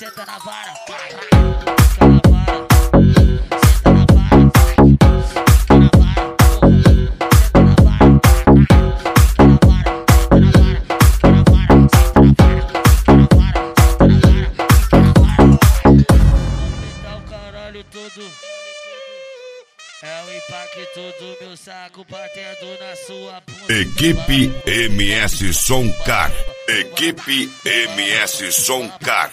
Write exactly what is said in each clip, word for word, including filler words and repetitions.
senta na vara, fica na vara, senta na vara, fica na vara, senta na vara, fica na vara, senta na vara, fica na vara, senta na vara, fica na vara, senta na vara, fica na vara. Dá o caralho todo. É o impacto do meu saco batendo na sua bunda. Equipe M S Soncar. Equipe M S Soncar.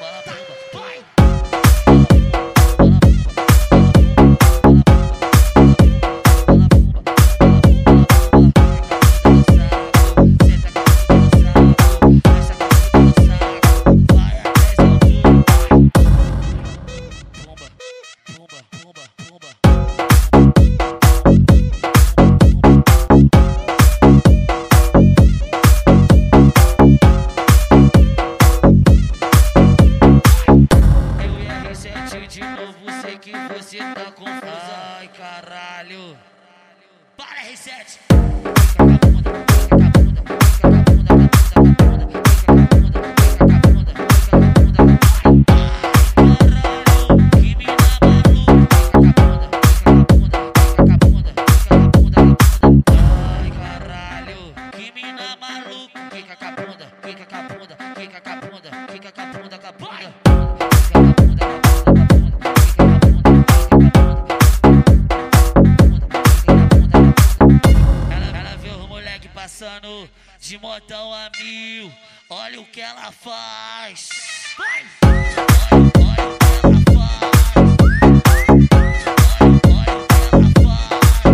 De novo, sei que você tá confusa. Ai, caralho. Para, R sete. Ai, caralho. Que mina maluco. Fica com a bunda, fica com a bunda, fica com a bunda, fica com a bunda, com a bunda. Passando de montão a mil, olha o que ela faz. Vai! Olha, olha o que ela faz. Olha, olha o que ela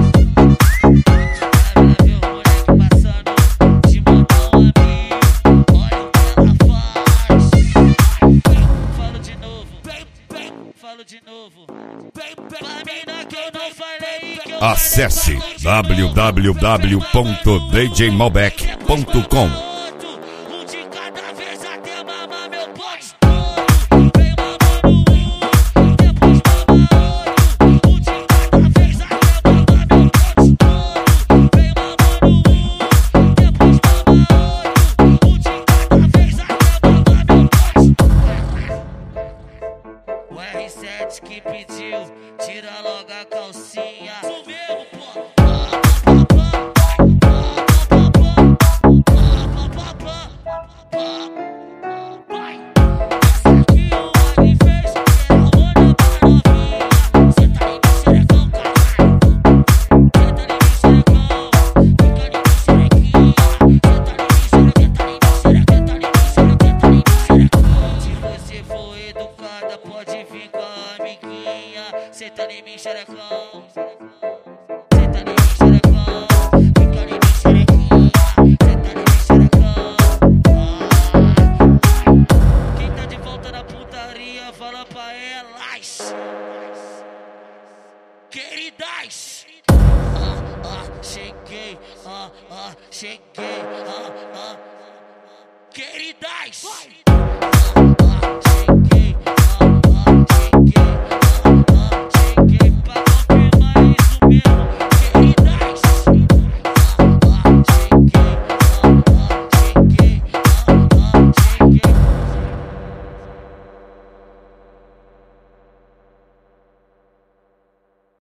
faz. Ela viu o moleque passando de montão a mil, olha o que ela faz. Falo de novo, bem, bem, falo de novo. Bem, bem, pra mina que eu não falei que eu Acesse w w w ponto d j malbec ponto com. Um de cada vez até mamar meu pote todo. Vem mamando um, depois mama outro. Um de cada vez até mamar meu pote todo. Vem mamando um, depois mama outro. Um de cada vez até mamar meu pote. O R sete que pediu, tira logo a calcinha. Isso mesmo, pô. Pode vir com a amiguinha, senta em mim, xerecão. Senta em mim, xerecão. Fica em mim, xerequinha. Senta em mim, xerecão. Ah. Quem tá de volta na putaria, fala pra elas, queridas. Ah, ah, cheguei. Ah, ah, cheguei. Ah, ah. Queridas. Ah, ah, cheguei.